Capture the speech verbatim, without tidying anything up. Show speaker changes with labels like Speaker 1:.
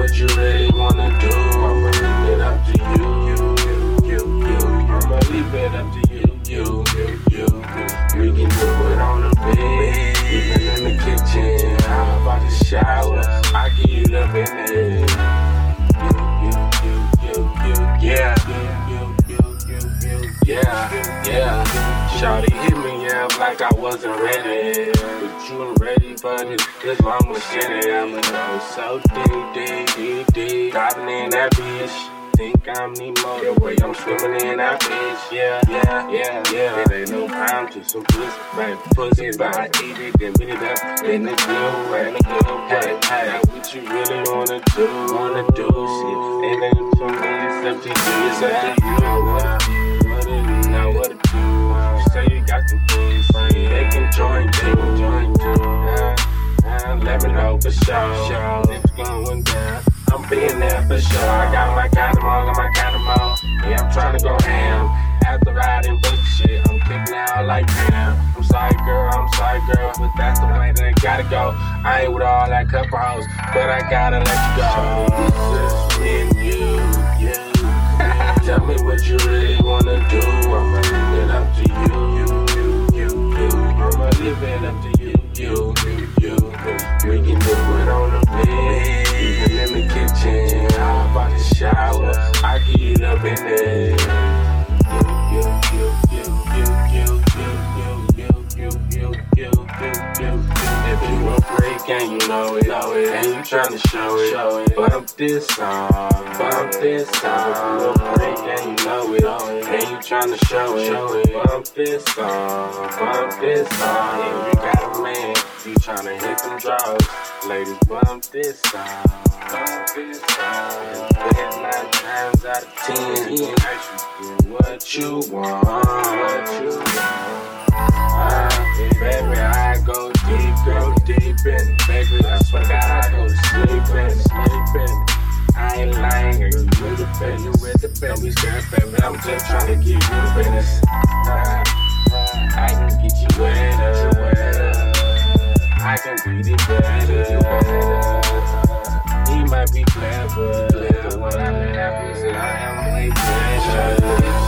Speaker 1: what you really wanna do. I'ma leave it up to you, you, you, you. I'ma leave it up to you, you, you, you. We can do it on the bed, even in the kitchen. How about the shower? I give you the business. You, you, you, you, you, yeah. You, you, you, you, yeah, yeah. Shawty hit me up like I wasn't ready, but you ain't ready for this. This mama shit, I'ma go so deep, deep, deep, deep. Diving in that bitch. Think I'm Nemo, the way I'm swimming in that bitch. Yeah, yeah, yeah, yeah. It ain't no crime to some pussy, baby. Pussy, but I eat it, then beat it up in the good way, in the good way. Hey, that's what you really wanna do, wanna do. Shit, it ain't for me, it's up to you, it's up to you. What to do, what to do, now what to do. You say you got some things, they can join, they can join too. Uh, uh, let me know for sure, it's going down. I'm being there for sure. I got my condom on, got my condom on. Yeah, I'm trying to go ham. After riding book shit, I'm kicking out like damn. I'm sorry, girl, I'm sorry, girl, but that's the way that it gotta go. I ain't with all that couple hoes, but I gotta let you go. It's just me and you, you. Tell me what you really wanna do. I'ma leave it up to you, you, you, you. I'ma leave it up to you, you, you, you. We can do it on the bed, even in the kitchen. How about the shower? I give you the business. You, you, you, you, you, you, you, you, you, you, you, you. If you a freak and you know it, know it, and you tryna show it, show it. Bump this song, bump this song. If you a freak and you know it, know it, and you tryna show it, show it. Bump this song, bump this song. If you got a man, you tryna hit them drugs, ladies, bump this song, bump this song. Bet nine times out of ten, he ain't actually do what you want, what you want. Uh, baby, I go deep, go deep in, baby, I swear to God, I go to sleep in, sleep in. I ain't lying, girl, you with the business, you with the business. Don't be scared, baby, I'm just trying to give you the business. Uh, I can get you wetter, wetter. I can beat it better. He might be clever, but when I'm in that pussy, I am way better.